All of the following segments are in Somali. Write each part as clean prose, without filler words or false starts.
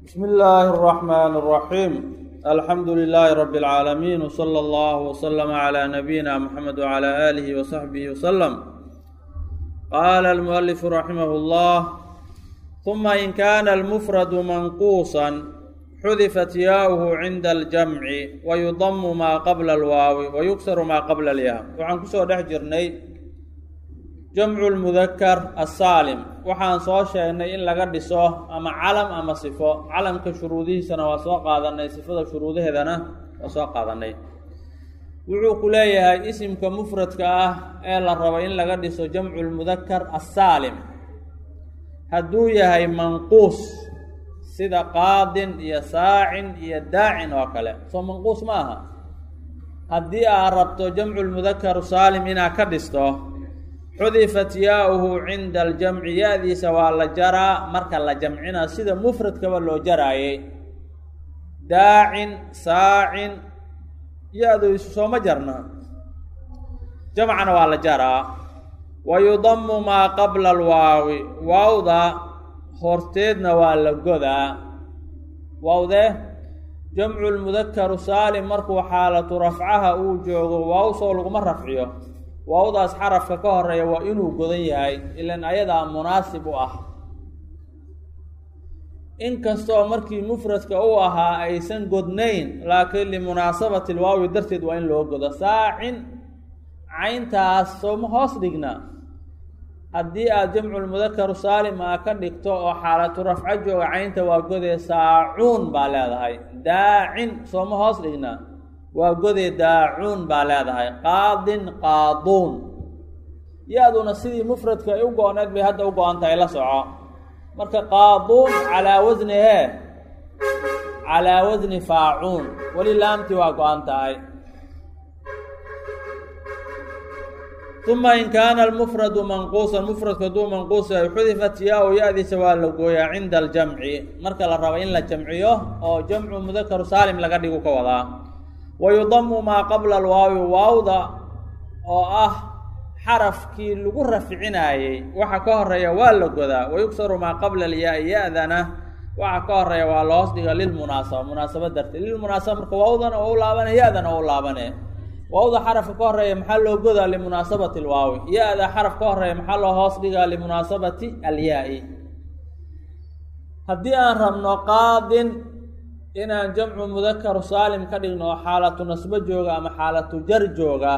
بسم الله الرحمن الرحيم الحمد لله رب العالمين وصلى الله وسلم على نبينا محمد وعلى آله وصحبه وسلم. قال المؤلف رحمه الله: ثم إن كان المفرد منقوصا حذفت ياؤه عند الجمع ويضم ما قبل الواو ويكسر ما قبل الياء. وعن كسو دحجرني جمع المذكر السالم waxaan soo sheegnay in laga dhiso ama calam ama sifo. calamka shuruudihiisana waa soo qaadanay, sifada shuruudaheedana waa soo qaadanay. wuxuu ku leeyahay isimka mufradka ah ee la rabo in laga dhiso jamcu lmudakar assaalim hadduu yahay manquus sida qaadin iyo saacin iyo daacin oo kale, soo manquus ma aha. haddii aad rabto jamcu lmudakar saalim inaad ka dhisto, xudifat yaauhu cinda aljamci, ya-diisa waa la jaraa marka la jamcina sida mufradkaba loo jaraayay. daacin, saacin, ya-diisu sooma jarna, jamcana waa la jaraa. wa yudamu maa qabla alwaawi, waawda horteedna waa la godaa. waawde jamcu lmudakaru saalim markuu xaalatu rafcaha uu joogo waaw soo laguma rafciyo, waawdaas xarafka ka horeeya waa inuu godan yahay, ilan ayadaa munaasib u ah. inkastoo markii mufradka u ahaa aysan godnayn, laakiin limunaasabati lwaawi darteed waa in loo godo. saacin, cayntaas sooma hoos dhigna. haddii aad jamculmudakaru saalim aa ka dhigto oo xaalatu rafco jooga, caynta waa godee saacuun baa leedahay. daacin sooma hoos dhigna, waa godee daacuun baa leedahay. qaadin, qaaduun. ya-duna sidii mufradka ay u go-oneed bay hadda u go-an tahay, la soco. marka qaaduun calaa wasni calaa wasni faacuun, weli laamtii waa go-an tahay. uma in kaana almufradu manquusan, mufradku hadduu manquus yahay, xudifat yaa-u, ya-diisa waa la gooyaa cinda aljamci marka la rabo in la jamciyo oo jamcu mudakaru saalim laga dhigu ka wadaa. wayudamu maa qabla alwaawi, waawda oo ah xarafkii lagu rafcinaayey waxa ka horeeya waa la godaa. wayugsaru maa qabla alyaa-i, ya-dana waxa ka horeeya waa la hoos dhiga lilmunaasaba, munaasaba darteed. lilmunaasaba marka waawdana oo u laabane, ya-dana oo u laabane. waawda xarafka ka horeeya maxaa loo godaa? limunaasabati alwaawi. ya-da xaraf ka horeeya maxaa loo hoos dhigaa? limunaasabati alyaa-i. haddii aan rabno qaadin inaan jamcu mudakaru saalim ka dhigno oo xaalatu nasbo jooga ama xaalatu jar jooga,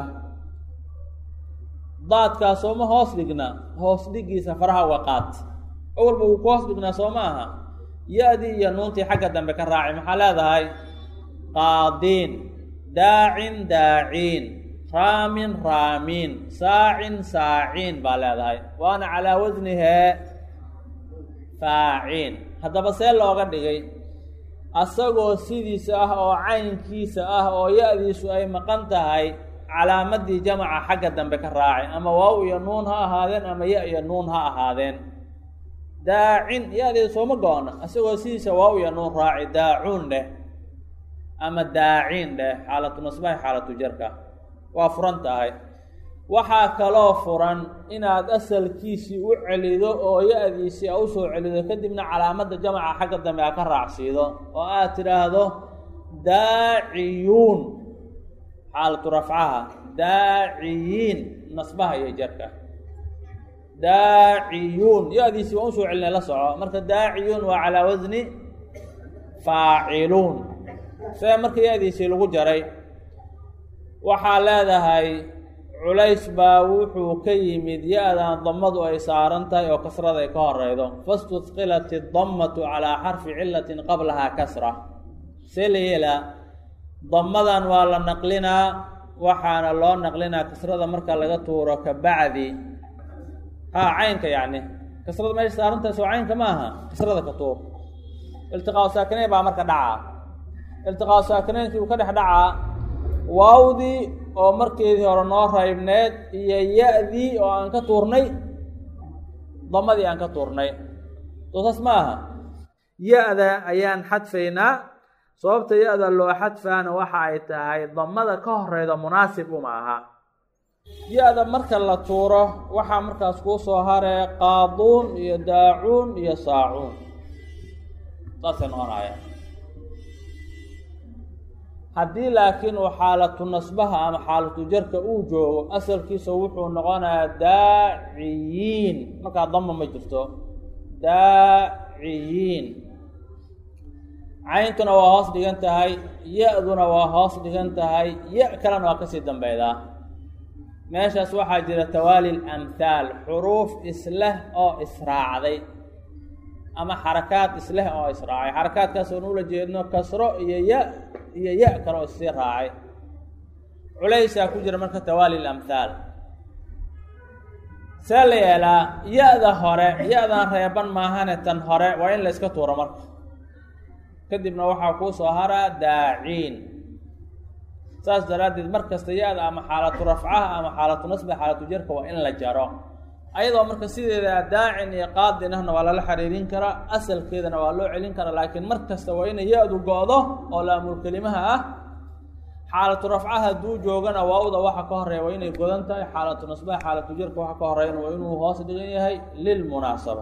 daadkaas sooma hoos dhigna, hoos dhigiisa faraha uga qaat. awalba wuu ku hoos dhignaa soo ma aha. ya-dii iyo nuuntii xagga dambe ka raaci, maxaa leedahay? qaadiin, daacin, daaciin, raamin, raamiin, saacin, saaciin baa leedahay. waana calaa wasnihee faaciin. haddaba see looga dhigay? asagoo sidiisa ah oo caynkiisa ah oo ya-diisu ay maqan tahay, calaamadii jamaca xagga dambe ka raacay, ama waaw iyo nuun ha ahaadeen ama ya iyo nuun ha ahaadeen. daacin, ya-deeda sooma go-ona, asagoo sidiisa waaw iyo nuun raaci. daacuun dheh ama daaciin dheh, xaalatu nasbaha xaalatu jarka waa furan tahay. waxaa kaloo furan inaad asalkiisii u celido oo ya-diisii a usoo celido, kadibna calaamadda jamaca xagga dambe a ka raacsiido oo aad tidhaahdo daaciyuun xaalatu rafcaha, daaciyiin nasbaha iyo jarka. daaciyuun, ya-diisii waan usoo celinay, la soco. marka daaciyuun waa calaa wasni faaciluun. see marka ya-diisii lagu jaray? waxaa leedahay culays baa wuxuu ka yimid ya-dan damadu ay saaran tahay oo kasrada ay ka horeydo. fastudqilat idammatu calaa xarfi cilatin qablahaa kasra. see la yeelaa? damadan waa la naqlinaa, waxaana loo naqlinaa kasrada marka laga tuuro ka bacdi. caynka yacni kasrada meesha saaran tahay soo caynka ma aha, kasrada ka tuur. iltiqaa saakinayn baa marka dhacaa. iltiqaa saakinayntii uu ka dhex dhacaa waawdii oo markeedii hore noo raybneed iyo ya-dii oo aan ka tuurnay, damadii aan ka tuurnay. toosaas ma aha. ya-da ayaan xadfaynaa. sababta ya-da loo xadfaana waxa ay tahay damada ka horeyda munaasib uma aha. ya-da marka la tuuro waxaa markaas kuu soo haree qaaduun iyo daacuun iyo saacuun. saasay noqonaya. haddii laakiin uu xaalatu nasbaha ama xaalatu jarka uu joogo asalkiisa wuxuu noqonayaa daaciyiin, markaa dama ma jirto, daaciyiin. cayntuna waa hoos dhigan tahay, ya-duna waa hoos dhigan tahay, ya kalena waa kasii dambeydaa. meeshaas waxaa jira tawaali lamhaal, xuruuf isleh oo israacday ama xarakaad isleh oo israacay. xarakaadkaas oon ula jeedno kasro iyo ya kale oo issii raacay. culaysaa ku jira marka tawaali lamhaal. see la yeelaa? ya-da hore, ya-dan reeban maahane tan hore waa in la iska tuuro marka, kadibna waxaa kuu soo haraa daaciin. saas daraaddeed mar kasta ya-da ama xaalatu rafcaha ama xaalatu nasbi xaalatu jarka waa in la jaro. ayadoo marka sideeda daacin iyo qaadin ahna waa lala xiriirin karaa, asalkeedana waa loo celin karaa, laakiin mar kasta waa inay ya-du go-do oo laamul kelimaha ah. xaalatu rafcaha hadduu joogana waa-da waxa ka horeeya waa inay godan tahay, xaalatu nasbaha xaalatu jarka waxa ka horeeyana waa inuu hoos dhigan yahay lilmunaasaba.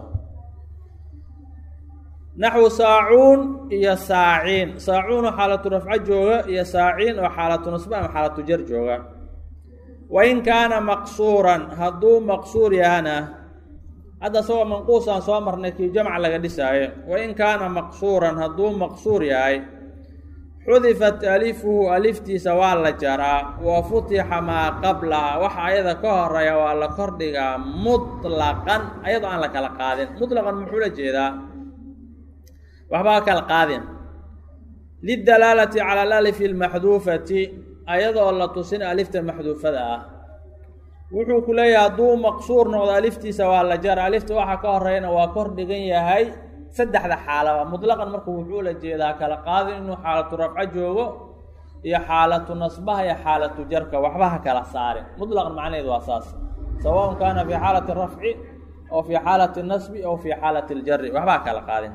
naxwu saacuun iyo saaciin. saacuun oo xaalatu rafco jooga iyo saaciin oo xaalatu nasba ama xaalatu jar jooga. wain kaana maqsuuran, hadduu maqsuur yahana, hadda isagoo manquusaan soo marnay kii jamca laga dhisaayo. wain kaana maqsuuran, hadduu maqsuur yahay, xudifat alifuhu, aliftiisa waa la jaraa, wa futixa maa qablaha, waxa ayada ka horeeya waa la kordhigaa mutlaqan, ayadoo aan la kala qaadin. mutlaqan muxuu la jeedaa? waxbaa kala qaadin. lidalaalati cala alalifi almaxduufati, ayadoo la tusin alifta maxduufada ah. wuxuu ku leeyahay hadduu maqsuur noqdo aliftiisa waa la jara, alifta waxa ka horeeyana waa kor dhigan yahay. saddexda xaalaba mutlaqan marka wuxuu la jeedaa kala qaadin, inuu xaalatu rafco joogo iyo xaalatu nasbaha iyo xaalatu jarka, waxba ha kala saarin. mutlaqan macnaheedu waa saas, sawaun kaana fii xaalati rafci oo fii xaalati nasbi oo fii xaalati ljari, waxba ha kala qaadin.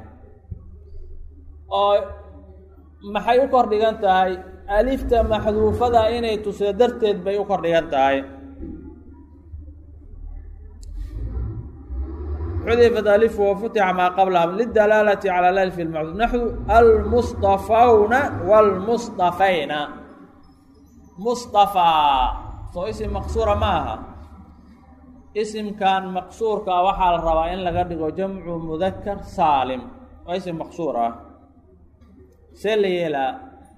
oo maxay u kor dhigan tahay? alifta maxduufada inay tusido darteed bay u kor dhigan tahay. xudifat alifu wa futixa maa qablaha lidalaalati cala alalifi almaxduuf. naxwu almustafawna waalmustafayna. mustafaa soo isim maqsuura ma aha. isimkan maqsuurka waxaa la rabaa in laga dhigo jamcu mudakar saalim, waa isim maqsuur ah. see la yeelaa?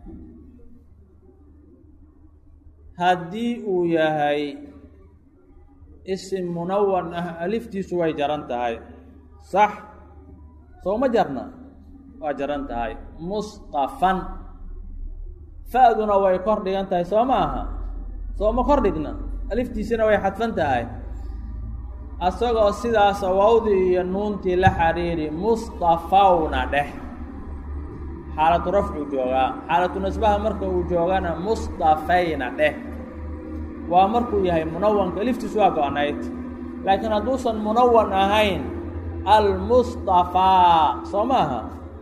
haddii uu yahay isim munawan ah, aliftiisu way jaran tahay, sax? soo ma jarna? waa jaran tahay. mustafan, fa-duna way kor dhigan tahay, soo ma aha? soo ma kor dhigna? aliftiisina way xadfan tahay. asagoo sidaas wawdii iyo nuuntii la xiriiri, mustafawna dheh. xaalatu rafcuu joogaa. xaalatu nasbaha marka uu joogana mustafayna dheh. waa markuu yahay munawanka, aliftiisu waa go-nayd. laakiin hadduusan munawan ahayn, almustafaa, soo maaha?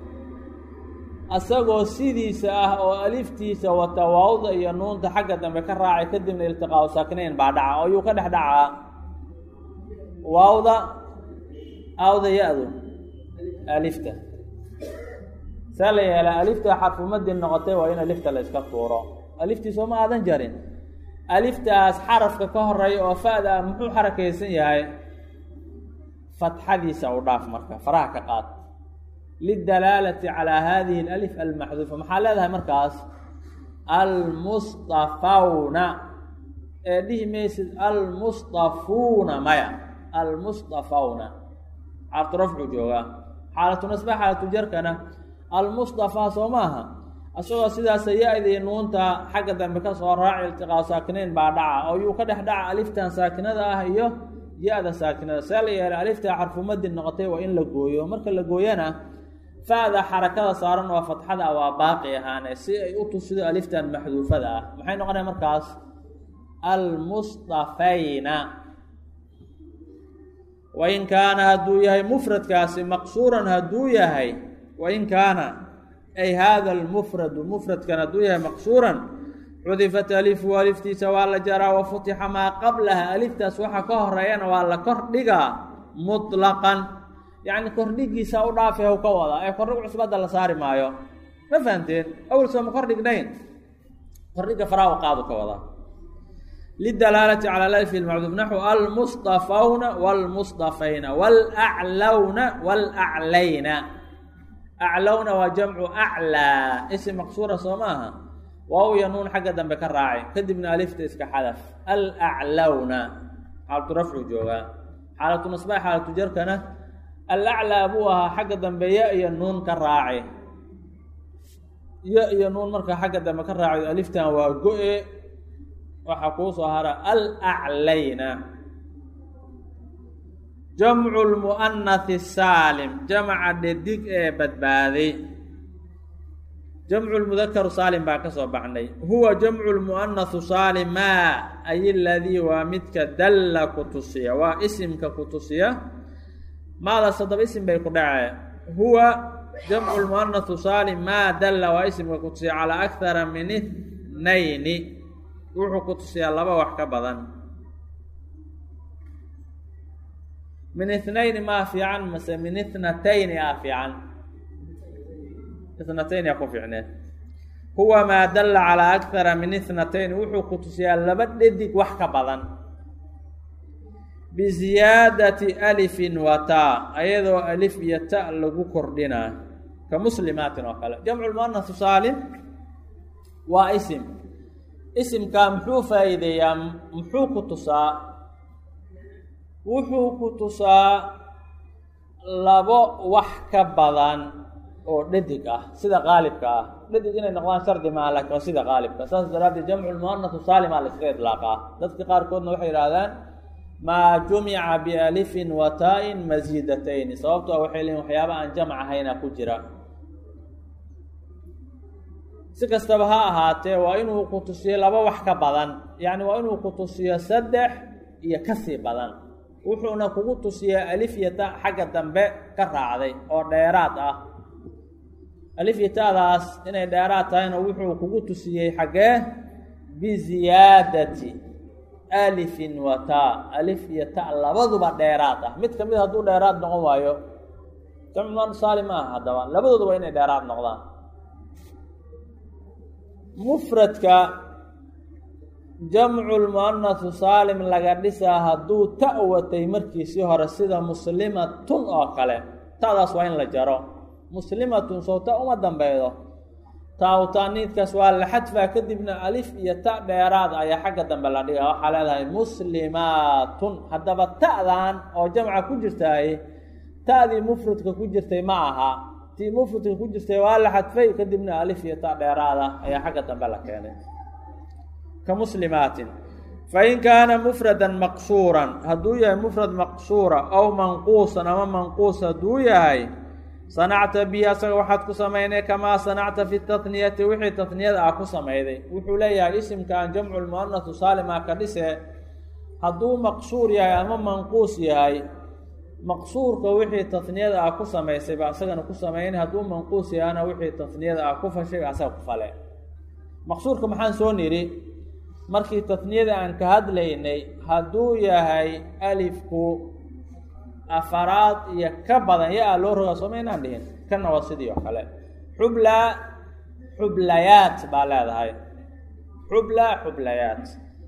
asagoo sidiisa ah oo aliftiisa wata waawda iyo nuunta xagga dambe ka raacay, kadibna iltiqaau saakinayn baa dhaca. oo yuu ka dhex dhacaa? waawda awda ya-du alifta. saa la yeelaa? alifta xarfumadii noqotay waa in alifta la iska tuuro. aliftii sooma aadan jarin. aliftaas xarafka ka horeeya oo fa-da ah muxuu xarakaysan yahay? fatxadiisa u dhaaf marka, faraha ka qaad. lidalaalati calaa hadihi alif almaxduufa. maxaa leedahay markaas? almustafawna, ee dhihi maysid almustafuuna, maya, almustafawna. xaalatu rafcu joogaa. xaalatu nasba xaalatu jarkana almustafaa, soo maaha? asagoo sidaasa ya-dii nuunta xagga dambe ka soo raaci, iltiqaa saakinayn baa dhaca. oo yuu ka dhex dhaca aliftan saakinada ah iyo ya-da saakinada. see la yeelay? alifta xarfumadii noqotay waa in la gooyo. marka la gooyana fa-da xarakada saaran waa fatxada, waa baaqi ahaane, si ay u tusido aliftan maxduufada ah. maxay noqonaya markaas? almustafayna. wain kaana hadduu yahay mufradkaasi maqsuuran, hadduu yahay wain kaana ay hada almufradu, mufradkan hadduu yahay maqsuuran, cudifat alifu, aliftiisa waa la jaraa. wa futixa maa qablaha, aliftaas waxa ka horeeyana waa la kor dhigaa mutlaqan. yacni kordhigiisa u dhaafay haw ka wada ee kordhig cusub hadda la saari maayo ma fahamteen awal soo ma kordhignayn kordhiga faraa u qaadu ka wada lidalaalati cala alfi lmacduuf naxu almusطafawna wاlmusطafayna wاlaclawna wاlaclayna aclawna waa jamcu aclaa ism maqsuura soo maaha waaw iyo nuun xagga dambe ka raaci kadibna alifta iska xadaf alaclawna xaalatu rafcu joogaa xaalatu nasba xaalatu jarkana alaclaa buu ahaa xagga dambe ya iyo nuun ka raaci ya iyo nuun marka xagga dambe ka raaci aliftan waa go-e waxaa kuu soo hara alaclayna jamcu lmu'anathi saalim jamca dhedig ee badbaaday jamcu lmudakaru saalim baa ka soo baxnay huwa jamcu lmu'anathu saalim maa ay aladii waa midka dalla ku tusiya waa isimka ku tusiya maadaas haddaba isim bay ku dhacee huwa jamcu lmu'anathu saalim maa dalla waa isimka ku tusiya calaa akthara min ithnayni wuxuu ku tusiyaa laba wax ka badan min ithnayni maa fiican mase min ithnatayni a fiican ithnatayni a ku fiicneed huwa maa dalla calaa akthara min ithnatayni wuxuu ku tusiyaa laba dhedig wax ka badan biziyaadati alifin wa taa ayadoo alif iyo ta lagu kordhinaa ka muslimaatin oo kale jamcu lmu'anath saalim waa isim isimkaa muxuu faa'iideeyaa muxuu ku tusaa wuxuu ku tusaa labo wax ka badan oo dhedig ah sida qaalibka ah dhedig inay noqdaan shardi maa laakiin waa sida qaalibka saas daraaddeed jamcu lmu'anath saalim aa la iskaga idlaaqaa dadka qaarkoodna waxay yidhaahdaan maa jumica bialifin wa taa-in masiidatayni sababto a waxay leeyiin waxyaaba aan jamc ahayna ku jira si kastaba ha ahaatee waa inuu ku tusiyo laba wax ka badan yacni waa inuu ku tusiyo saddex iyo kasii badan wuxuuna kugu tusiyaa alif iyo ta xagga dambe ka raacday oo dheeraad ah alif iyo ta'daas inay dheeraad tahayna wuxuu kugu tusiyey xaggee biziyaadati alifin wa taa alif iyo ta labaduba dheeraad ah mid kamid hadduu dheeraad noqon waayo jamcuman saalim ma aha haddaba labadooduba inay dheeraad noqdaan mufradka jamcu lmu'anath saalim laga dhisaa hadduu ta watay markiisii hore sida muslimatun oo kale ta'daas waa in la jaro muslimatun soo ta uma dambeydo taawtaaniidkaas waa la xadfaa kadibna alif iyo ta dheeraad ayaa xagga dambe la dhigaa waxaa leedahay muslimaatun haddaba ta'dan oo jamca ku jirtaay ta'dii mufradka ku jirtay ma aha tii mufradka ku jirtay waa la xadfay kadibna alif iyo ta dheeraada ayaa xagga dambe la keenay ka muslimaatin fain kaana mufradan maqsuuran hadduu yahay mufrad maqsuura aw manquusan ama manquus hadduu yahay sanacta bihi asaga waxaad ku samaynay kamaa sanacta fi tatniyati wixii tatniyada ah ku samayday wuxuu leeyahay isimkan jamcu lmu'anath saalima ka dhise hadduu maqsuur yahay ama manquus yahay maqsuurka wixii tatniyada ah ku samaysay ba asagana ku samaynay hadduu manquus yahana wixii tatniyada ah ku fashay asaga ku fale maqsuurka maxaan soo niri markii tatniyada aan ka hadlaynay hadduu yahay alifku afaraad iyo ka badan yaa loo rogaa sooma inaan dhihin kana waa sidii oo kale xublaa xublayaat baa leedahay xublaa xublayaat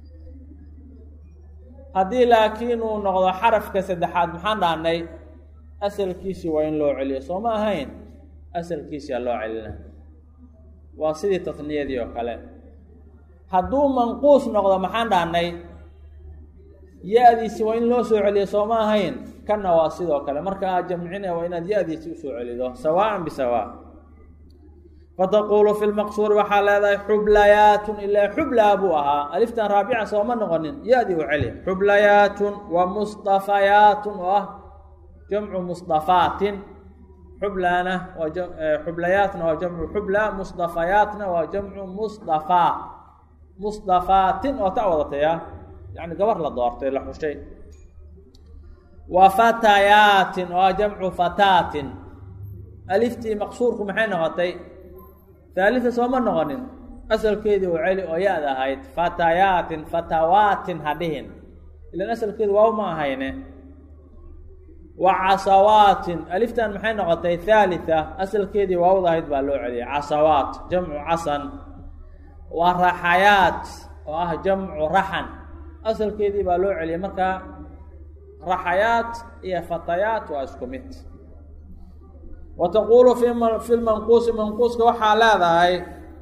haddii laakiin uu noqdo xarafka saddexaad maxaan dhahnay asalkiisii waa in loo celiyo sooma ahayn asalkiisia loo celina waa sidii tatniyadii oo kale hadduu manquus noqdo maxaan dhahnay ya-diisi waa in loo soo celiyo sooma ahayn kana waa sidoo kale marka aad jamcina waa inaad ya-diisi usoo celido sawaan bisawaa fataquulu fi lmaqsuuri waxaa leedahay xublayaatun ilaa xublaa buu ahaa aliftan raabica sooma noqonin ya-dii u celi xublayaatun wa mustafayaatun oo ah jamcu mustafaatin xublana waa xublayaatna waa jamcu xubla mustafayaatna waa jamcu mustafaa mustafaatin oo ta wadataya yani gabar la doortay la xushay wa fatayaatin oo ah jamcu fataatin aliftii maqsuurku maxay noqotay haalita sooma noqonin asalkeedii u celi oo ya-da ahayd fatayaatin fatawaatin ha dhihin ilan asalkeedu waaw ma ahayne wa casawaatin aliftan maxay noqotay haalitha asalkeedii waawda ahayd baa loo celiyay casawaat jamcu casan wa raxayaat oo ah jamcu raxan asalkeedii baa loo celiyay markaa raxayaat iyo fatayaat waa isku mid wa taquulu fi lmanquusi manquuska waxaa leedahay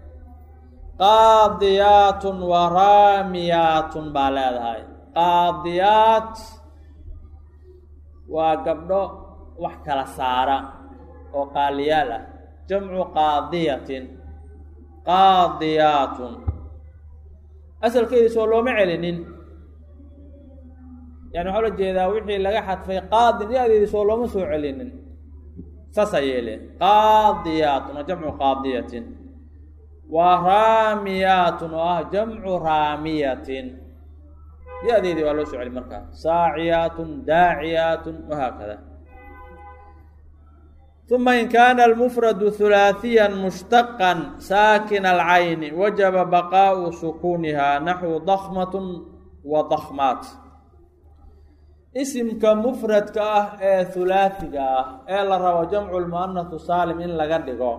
qaadiyaatun wa raamiyaatun baa leedahay qaadiyaat waa gabdho wax kala saara oo qaaliyaal ah jamcu qaadiyatin qaadiyaatun asalkeedii soo looma celinin yani waxaa la jeedaa wixii laga xadfay qaadin ya-deedii soo looma soo celinin saasaa yeeleen qaadiyaatun waa jamcu qaadiyatin wa raamiyaatun oo ah jamcu raamiyatin ya-deedii waa loo soo celi markaa saaciyaatun daaciyaatun wahaakada uma in kaana almufradu hulaaثiyan mushtaqan saakin alcayni wajaba baqaau sukuuniha naxwu dakmatun wa dakmaat isimka mufradka ah ee hulaaثiga ah ee la rabo jamcu lmuanahu saalim in laga dhigo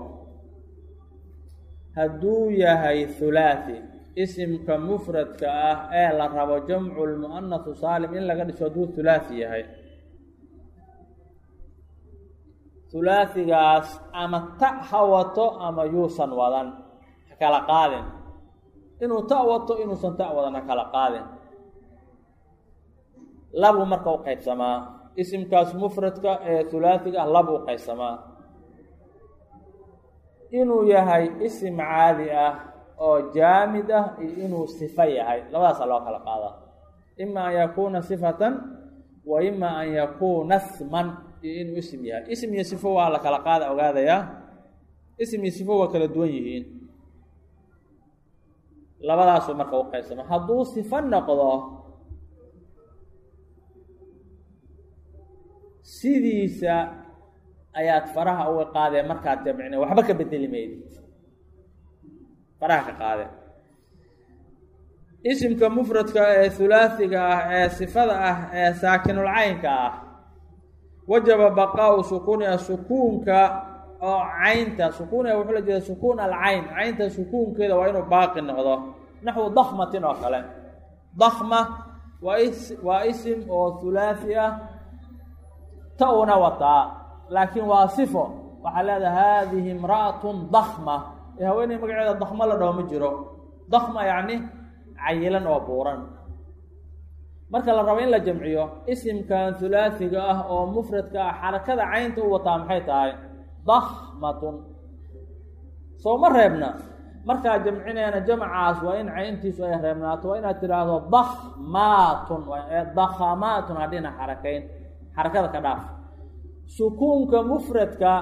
hadduu yahay hulaaثi isimka mufradka ah ee la rabo jamcu lmuanahu saalim in laga dhiso hadduu hulaaثi yahay hulaaثigaas ama ta ha wato ama yuusan wadan ha kala qaadin inuu ta wato inuusan ta wadan ha kala qaadin labuu marka u qaybsamaa isimkaas mufradka ee hulaaثiga ah labuu u qaybsamaa inuu yahay isim caadi ah oo jaamid ah iyo inuu sifo yahay labadaasaa loo kala qaadaa ima an yakuuna sifatan wa ima an yakuuna sman iyo inuu isim yahay isim iyo sifo waa la kala qaada ogaadayaa isim iyo sifo waa kala duwan yihiin labadaasuu marka u qaybsama hadduu sifo noqdo sidiisa ayaad faraha uga qaadee markaad jamcine waxba ka bedeli maydid faraha ka qaade isimka mufradka ee hulaaثiga ah ee sifada ah ee saakinulcaynka ah wajaba baqaau sukuuniha sukuunka oo caynta sukuuniha wuxuu la jeeda sukuun alcayn caynta sukuunkeeda waa inuu baaqi noqdo naxwu dakmatin oo kale dakma waa isim oo hulaaثi ah ta una wataa laakiin waa sifo waxaa leedaha haadihi imra'atun dakma ee haweeney magaceeda dakma la dhaho ma jiro dakma yacni cayilan oo buuran marka la rabo in la jamciyo isimkan hulaaثiga ah oo mufradka ah xarakada caynta u wataa maxay tahay dakmatun soo ma reebna markaa jamcineena jamcaas waa in cayntiisu ay reebnaato waa inaad tidhaahdo dakmaatun dakhamaatun hadhina xarakayn xarakada ka dhaaf sukuunka mufradka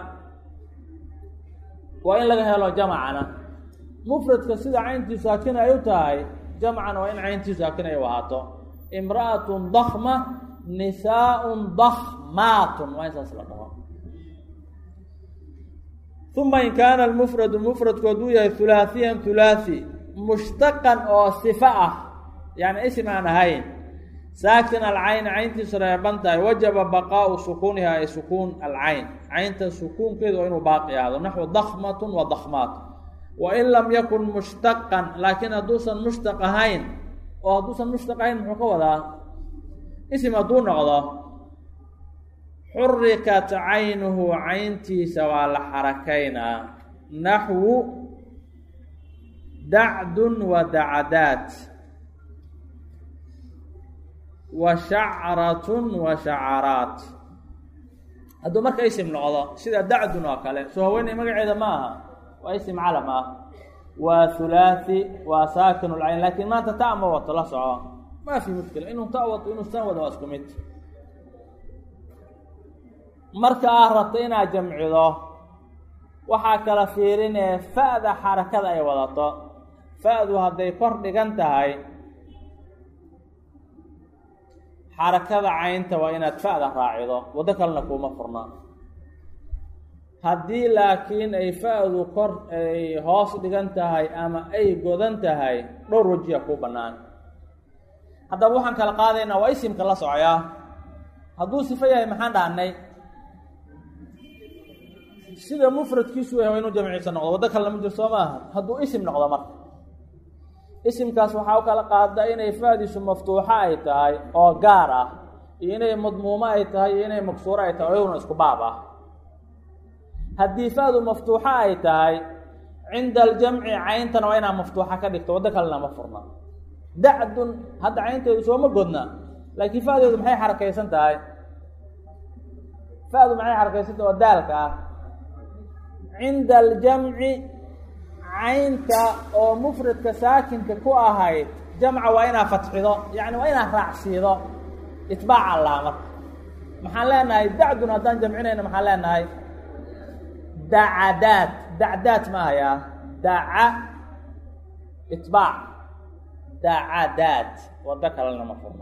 waa in laga helo jamcana mufradka sida cayntiisu saakin ay u tahay jamcana waa in cayntiisu saakin ay u ahaato imra'atun dakma nisaaءun dakmaatun waa in saas la dhaho uma in kaana almufradu mufradku hadduu yahay hulaaثiyan hulaaثi mushtaqan oo sifo ah yani isim aan ahayn saakin alcayn cayntiisu reeban tahay wajaba baqaau sukuuniha ay sukuun alcayn caynta sukuunkeedu waa inuu baaqi ahdo naxwu dakmatun wa dakmaat wain lam yakun mushtaqan laakiin hadduusan mushtaq ahayn oo hadduusan mushtaq ahayn muxuu ka wadaa isim hadduu noqdo xurikat caynuhu cayntiisa waa la xarakaynaa naxwu dacdun wa dacdaat wa shacratun wa shacaraat hadduu marka isim noqdo sida dacdun oo kale soo haweeney magaceeda ma aha waa isim calam ah waa hulaaثi waa saakin lcayn laakiin maanta ta ma wato la soco maa fi mushkila inuu ta wato inuu san wado waa isku mid marka aad rabto inaad jamcido waxaa kala fiirinee fa-da xarakada ay wadato fa-du hadday kor dhigan tahay xarakada caynta waa inaad fa-da raacido waddo kalena kuuma furna haddii laakiin ay fa-du kor ay hoos dhigan tahay ama ay godan tahay dhowr wajiya kuu bannaan haddaba waxaan kala qaadaynaa waa isimka la socoyaa hadduu sifo yahay maxaan dhahnay sida mufradkiisu yahay waa inuu jamciisa noqdo waddo kale lama jiro soo maaha hadduu isim noqdo marka isimkaas waxaa u kala qaada inay faadiisu maftuuxa ay tahay oo gaar ah iyo inay madmuumo ay tahay iyo inay maksuuro ay tahay iyaguna isku baab ah haddii faadu maftuuxa ay tahay cinda aljamci cayntana waa inaa maftuuxa ka dhigto waddo kalena ma furna dacdun hadda caynteedu sooma godna laakiin faadeedu maxay xarakaysan tahay faadu maxay xarakaysan tahay oo daalka ah cinda aljamci caynta oo mufradka saakinka ku ahayd jamca waa inaa fatxido yacni waa inaa raacsiido itbaaca laha marka maxaan leenahay dacdun haddaan jamcinayna maxaan leenahay dacadaad dacdaad ma ahayaa daca itbaac dacadaad waddo kalena ma furna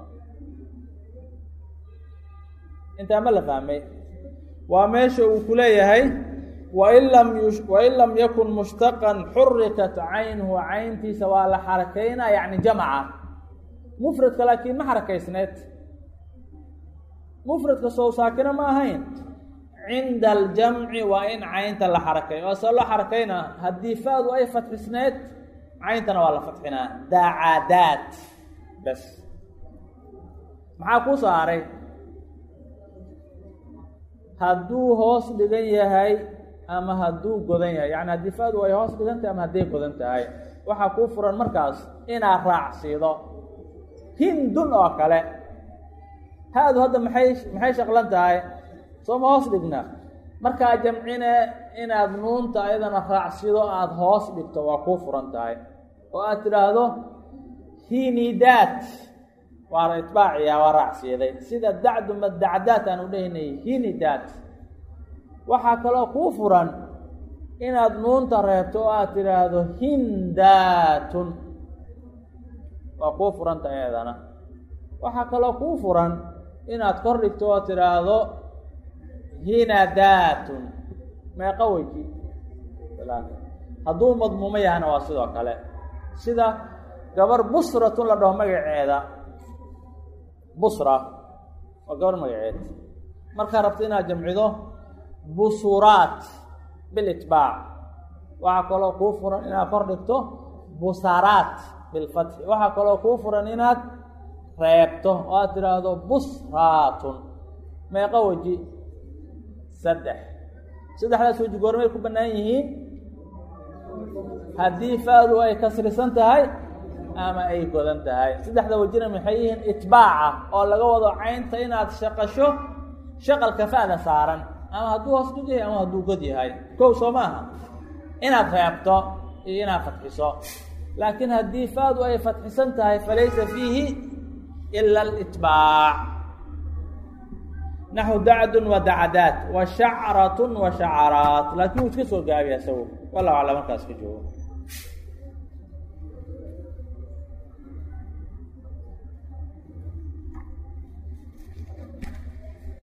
intaa ma la fahmay waa meesha uu ku leeyahay wain lam yakun mushtaqan xurikat caynuhu cayntiisa waa la xarakaynaa yacni jamaca mufradka laakiin ma xarakaysneed mufradka soo saakina ma ahayn cinda aljamci waa in caynta la xarakayn waa soo loo xarakaynaa haddii faadu ay fatxisneed cayntana waa la fatxinaa dacadaad bas maxaa kuu soo haray hadduu hoos dhigan yahay ama hadduu godan yahay yacni haddii faadu ay hoos dhigan tahay ama hadday godan tahay waxaa kuu furan markaas inaad raacsiido hindun oo kale haadu hadda maxay shaqlan tahay sooma hoos dhigna markaa jamcine inaad nuunta ayadana raacsido aada hoos dhigto waa kuu furan tahay oo aad tidhaahdo hinidaat waa itbaaciya waa raacsiiday sida dacduma dacdaat aan u dhehaynay hinidaat waxaa kaloo kuu furan inaad nuunta reebto oo aad tidhaahdo hindaatun waa kuu furanta eedana waxaa kaloo kuu furan inaad kor dhigto oo tidhaahdo hinadaatun meeqa weyki hadduu madmuumo yahana waa sidoo kale sida gabar busratun la dhaho magaceeda busra waa gabar magaceed markaa rabto inaad jamcido busuraat bilitbaac waxaa kaloo kuu furan inaad kor dhigto busaraat bilfatxi waxaa kaloo kuu furan inaad reebto oo aad tidhaahdo busraatun meeqa weji saddexdaas weji goormay ku bannaan yihiin haddii faadu ay kasrisan tahay ama ay godan tahay saddexda wejina maxay yihiin itbaaca oo laga wado caynta inaad shaqasho shaqalka fa'da saaran ama hadduu hoos dhig yahay ama hadduu god yahay kow soo maaha inaad reebto iyo inaad fatxiso laakiin haddii faadu ay fatxisan tahay falaysa fiihi ila alitbaac naxu dacdun wa dacadaat wa shacratun wa shacaraat laakiin wuu iska soo gaabiya isagu wallahu aclam markaas ka joogo